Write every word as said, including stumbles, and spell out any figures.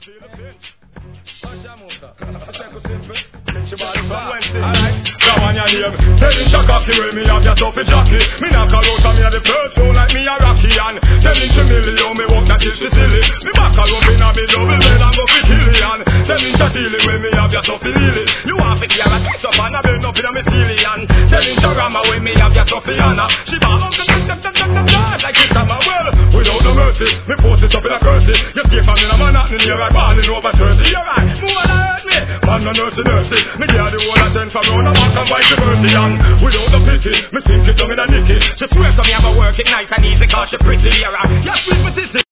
feel the pinch. Alright, that one your name. Tell him Shaka kill me, have your stuffy jockey. Me not call out and me a the first soul like me a Rocky. And tell him to million, me walk that till she silly. Me back a rope in a me double bed and go fi killian. Tell him to deal it when me have your stuffy lily. You want fi hear a kiss up and a bend up in a me cillian. Tell him to rama when me have your stuffy Anna. She ball up the dum dum dum dum dum dum like it's a man. Well, without no mercy, me post it up in a curse. You escape from me in a man and you're right, balling over thirty. You're right, move on hurt me. Man no nursey nursey. Me get the whole of ten from round a back and vice versa. And without the pity, me sink it down in a nicky. She swears to me I'm a work it nice and easy cause she pretty. Yeah, yes, sweet me sissy.